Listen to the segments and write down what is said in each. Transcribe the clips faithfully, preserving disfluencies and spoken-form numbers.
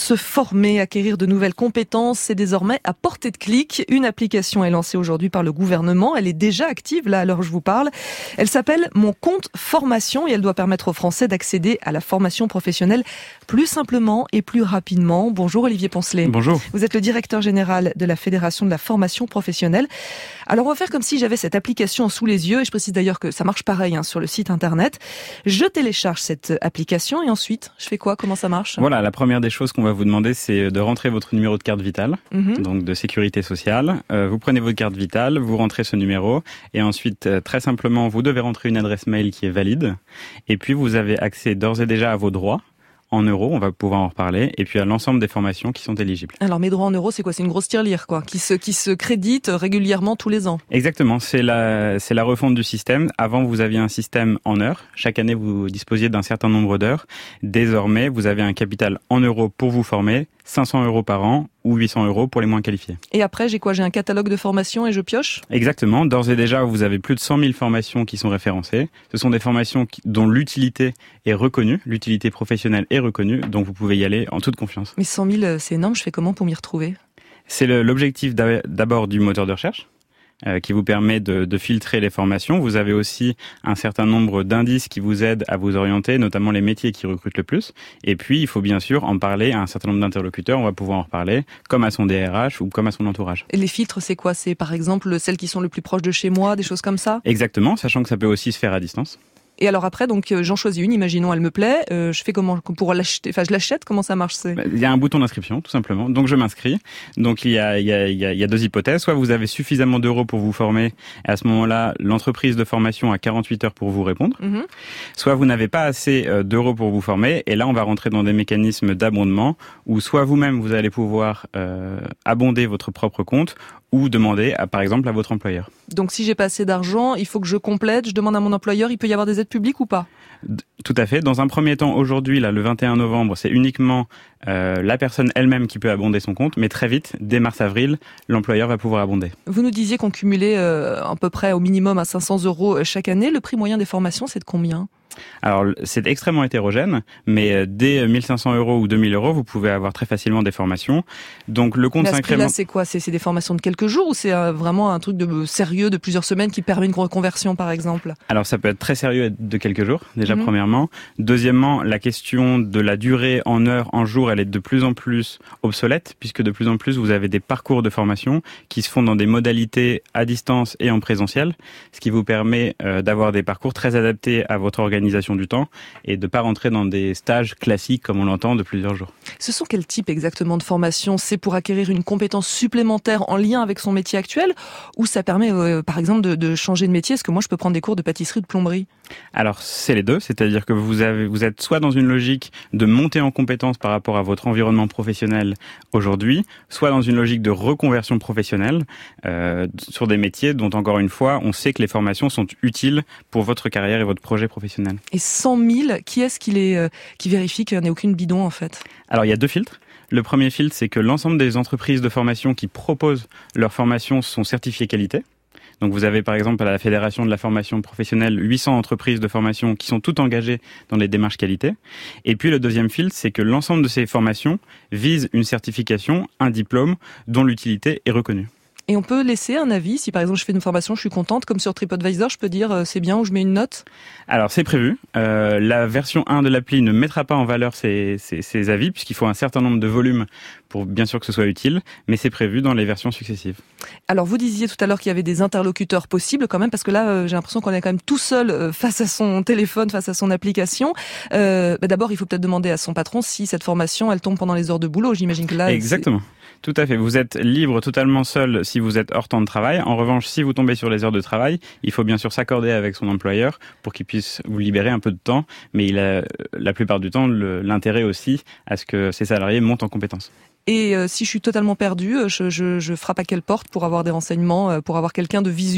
Se former, acquérir de nouvelles compétences, c'est désormais à portée de clic. Une application est lancée aujourd'hui par le gouvernement. Elle est déjà active, là, à l'heure où je vous parle. Elle s'appelle Mon compte formation et elle doit permettre aux Français d'accéder à la formation professionnelle plus simplement et plus rapidement. Bonjour Olivier Poncelet. Bonjour. Vous êtes le directeur général de la Fédération de la formation professionnelle. Alors on va faire comme si j'avais cette application sous les yeux et je précise d'ailleurs que ça marche pareil hein, sur le site internet. Je télécharge cette application et ensuite, je fais quoi? Comment ça marche? Voilà, la première des choses qu'on va vous demander, c'est de rentrer votre numéro de carte vitale, mm-hmm. donc de sécurité sociale. Euh, vous prenez votre carte vitale, vous rentrez ce numéro et ensuite, euh, très simplement, vous devez rentrer une adresse mail qui est valide. Et puis, vous avez accès d'ores et déjà à vos droits en euros, on va pouvoir en reparler, et puis à l'ensemble des formations qui sont éligibles. Alors mes droits en euros, c'est quoi? C'est une grosse tirelire, quoi, qui se qui se crédite régulièrement tous les ans. Exactement, c'est la c'est la refonte du système. Avant, vous aviez un système en heures. Chaque année, vous disposiez d'un certain nombre d'heures. Désormais, vous avez un capital en euros pour vous former, cinq cents euros par an ou huit cents euros pour les moins qualifiés. Et après, j'ai quoi? J'ai un catalogue de formations et je pioche? Exactement. D'ores et déjà, vous avez plus de cent mille formations qui sont référencées. Ce sont des formations qui, dont l'utilité est reconnue, l'utilité professionnelle est reconnue, donc vous pouvez y aller en toute confiance. Mais cent mille, c'est énorme. Je fais comment pour m'y retrouver? C'est le, l'objectif d'abord du moteur de recherche. Euh, qui vous permet de, de filtrer les formations. Vous avez aussi un certain nombre d'indices qui vous aident à vous orienter, notamment les métiers qui recrutent le plus. Et puis, il faut bien sûr en parler à un certain nombre d'interlocuteurs. On va pouvoir en reparler, comme à son D R H ou comme à son entourage. Et les filtres, c'est quoi? C'est par exemple celles qui sont le plus proches de chez moi, des choses comme ça? Exactement, sachant que ça peut aussi se faire à distance. Et alors après, donc j'en choisis une, imaginons elle me plaît, euh, je fais comment pour l'acheter? Enfin, je l'achète, comment ça marche? C'est... Il y a un bouton d'inscription, tout simplement. Donc je m'inscris. Donc il y a, il y a, il y a, il y a deux hypothèses. Soit vous avez suffisamment d'euros pour vous former, et à ce moment-là, l'entreprise de formation a quarante-huit heures pour vous répondre. Mm-hmm. Soit vous n'avez pas assez d'euros pour vous former, et là on va rentrer dans des mécanismes d'abondement, où soit vous-même vous allez pouvoir euh, abonder votre propre compte, ou demander, à, par exemple, à votre employeur. Donc si j'ai pas assez d'argent, il faut que je complète, je demande à mon employeur, il peut y avoir des aides publiques ou pas? Tout à fait. Dans un premier temps, aujourd'hui, là, le vingt et un novembre, c'est uniquement euh, la personne elle-même qui peut abonder son compte, mais très vite, dès mars-avril, l'employeur va pouvoir abonder. Vous nous disiez qu'on cumulait euh, à peu près au minimum à cinq cents euros chaque année. Le prix moyen des formations, c'est de combien? Alors, c'est extrêmement hétérogène, mais dès mille cinq cents euros ou deux mille euros, vous pouvez avoir très facilement des formations. Donc, le compte s'incrémente. Là, c'est quoi? C'est, c'est des formations de quelques jours ou c'est euh, vraiment un truc de sérieux de plusieurs semaines qui permet une reconversion, par exemple? Alors, ça peut être très sérieux de quelques jours, déjà, mm-hmm. premièrement. Deuxièmement, la question de la durée en heures, en jours, elle est de plus en plus obsolète, puisque de plus en plus, vous avez des parcours de formation qui se font dans des modalités à distance et en présentiel, ce qui vous permet euh, d'avoir des parcours très adaptés à votre organisation du temps et de ne pas rentrer dans des stages classiques comme on l'entend de plusieurs jours. Ce sont quel type exactement de formation? C'est pour acquérir une compétence supplémentaire en lien avec son métier actuel ou ça permet euh, par exemple de, de changer de métier? Est-ce que moi je peux prendre des cours de pâtisserie ou de plomberie? Alors c'est les deux, c'est-à-dire que vous, avez, vous êtes soit dans une logique de monter en compétence par rapport à votre environnement professionnel aujourd'hui, soit dans une logique de reconversion professionnelle euh, sur des métiers dont encore une fois on sait que les formations sont utiles pour votre carrière et votre projet professionnel. Et cent mille, qui est-ce qui, les, euh, qui vérifie qu'il n'y en ait aucune bidon en fait? Alors il y a deux filtres. Le premier filtre, c'est que l'ensemble des entreprises de formation qui proposent leur formation sont certifiées qualité. Donc vous avez par exemple à la Fédération de la formation professionnelle huit cents entreprises de formation qui sont toutes engagées dans les démarches qualité. Et puis le deuxième filtre, c'est que l'ensemble de ces formations visent une certification, un diplôme dont l'utilité est reconnue. Et on peut laisser un avis, si par exemple je fais une formation, je suis contente, comme sur TripAdvisor, je peux dire euh, c'est bien ou je mets une note? Alors c'est prévu. Euh, la version un de l'appli ne mettra pas en valeur ces, ces, ces avis, puisqu'il faut un certain nombre de volumes pour bien sûr que ce soit utile, mais c'est prévu dans les versions successives. Alors vous disiez tout à l'heure qu'il y avait des interlocuteurs possibles quand même, parce que là euh, j'ai l'impression qu'on est quand même tout seul euh, face à son téléphone, face à son application. Euh, bah d'abord il faut peut-être demander à son patron si cette formation elle tombe pendant les heures de boulot, j'imagine que là... Exactement. Tout à fait. Vous êtes libre totalement seul si vous êtes hors temps de travail. En revanche, si vous tombez sur les heures de travail, il faut bien sûr s'accorder avec son employeur pour qu'il puisse vous libérer un peu de temps. Mais il a la plupart du temps le, l'intérêt aussi à ce que ses salariés montent en compétences. Et euh, si je suis totalement perdu, je, je, je frappe à quelle porte pour avoir des renseignements, pour avoir quelqu'un de visu?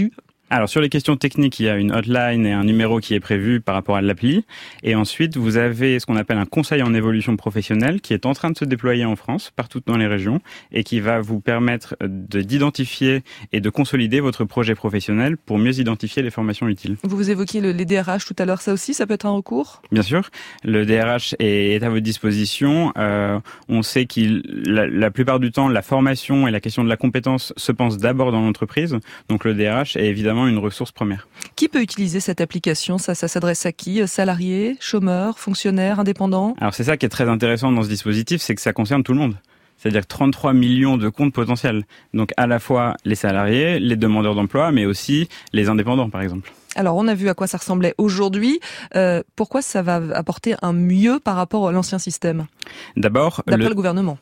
Alors sur les questions techniques, il y a une hotline et un numéro qui est prévu par rapport à l'appli. Et ensuite, vous avez ce qu'on appelle un conseil en évolution professionnelle qui est en train de se déployer en France, partout dans les régions, et qui va vous permettre de, d'identifier et de consolider votre projet professionnel pour mieux identifier les formations utiles. Vous vous évoquiez le, les D R H tout à l'heure, ça aussi, ça peut être un recours ? Bien sûr, le D R H est, est à votre disposition. Euh, on sait qu'il, la, la plupart du temps, la formation et la question de la compétence se pensent d'abord dans l'entreprise. Donc le D R H est évidemment une ressource première. Qui peut utiliser cette application ? Ça, ça s'adresse à qui ? Salariés, chômeurs, fonctionnaires, indépendants ? Alors c'est ça qui est très intéressant dans ce dispositif, c'est que ça concerne tout le monde. C'est-à-dire trente-trois millions de comptes potentiels. Donc à la fois les salariés, les demandeurs d'emploi, mais aussi les indépendants par exemple. Alors, on a vu à quoi ça ressemblait aujourd'hui. Euh, pourquoi ça va apporter un mieux par rapport à l'ancien système ? D'abord, d'après le... le gouvernement.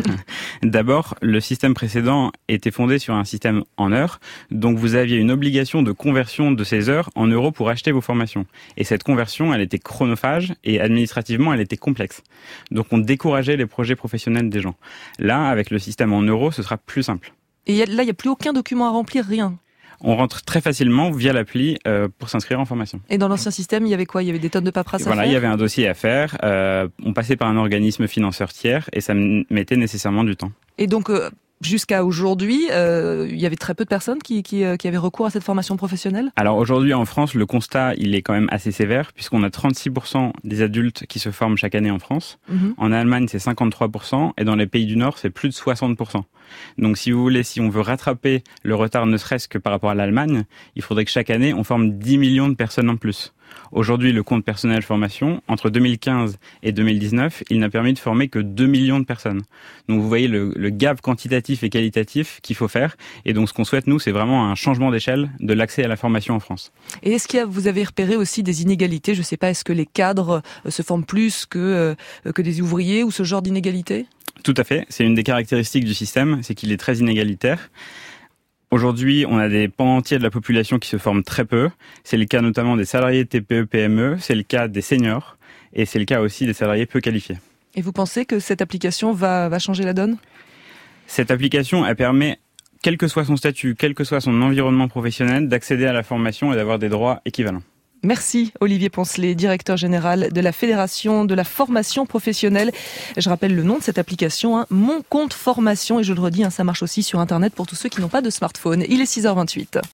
D'abord, le système précédent était fondé sur un système en heures. Donc, vous aviez une obligation de conversion de ces heures en euros pour acheter vos formations. Et cette conversion, elle était chronophage et administrativement, elle était complexe. Donc, on décourageait les projets professionnels des gens. Là, avec le système en euros, ce sera plus simple. Et là, il n'y a plus aucun document à remplir, rien ? On rentre très facilement via l'appli euh, pour s'inscrire en formation. Et dans l'ancien système, il y avait quoi ? Il y avait des tonnes de paperasse à voilà, faire ? Il y avait un dossier à faire. Euh, on passait par un organisme financeur tiers et ça mettait nécessairement du temps. Et donc, euh, jusqu'à aujourd'hui, euh, il y avait très peu de personnes qui, qui, qui avaient recours à cette formation professionnelle ? Alors aujourd'hui, en France, le constat, il est quand même assez sévère puisqu'on a trente-six pour cent des adultes qui se forment chaque année en France. Mmh. En Allemagne, c'est cinquante-trois pour cent et dans les pays du Nord, c'est plus de soixante pour cent. Donc si vous voulez, si on veut rattraper le retard ne serait-ce que par rapport à l'Allemagne, il faudrait que chaque année, on forme dix millions de personnes en plus. Aujourd'hui, le compte personnel formation, entre deux mille quinze et deux mille dix-neuf, il n'a permis de former que deux millions de personnes. Donc vous voyez le, le gap quantitatif et qualitatif qu'il faut faire. Et donc ce qu'on souhaite, nous, c'est vraiment un changement d'échelle de l'accès à la formation en France. Et est-ce que vous avez repéré aussi des inégalités ? Je ne sais pas, est-ce que les cadres se forment plus que, euh, que des ouvriers ou ce genre d'inégalités ? Tout à fait. C'est une des caractéristiques du système, c'est qu'il est très inégalitaire. Aujourd'hui, on a des pans entiers de la population qui se forment très peu. C'est le cas notamment des salariés de T P E P M E, c'est le cas des seniors et c'est le cas aussi des salariés peu qualifiés. Et vous pensez que cette application va, va changer la donne ? Cette application, elle permet, quel que soit son statut, quel que soit son environnement professionnel, d'accéder à la formation et d'avoir des droits équivalents. Merci Olivier Poncelet, directeur général de la Fédération de la formation professionnelle. Je rappelle le nom de cette application, hein, Mon compte formation, et je le redis, hein, ça marche aussi sur Internet pour tous ceux qui n'ont pas de smartphone. Il est six heures vingt-huit.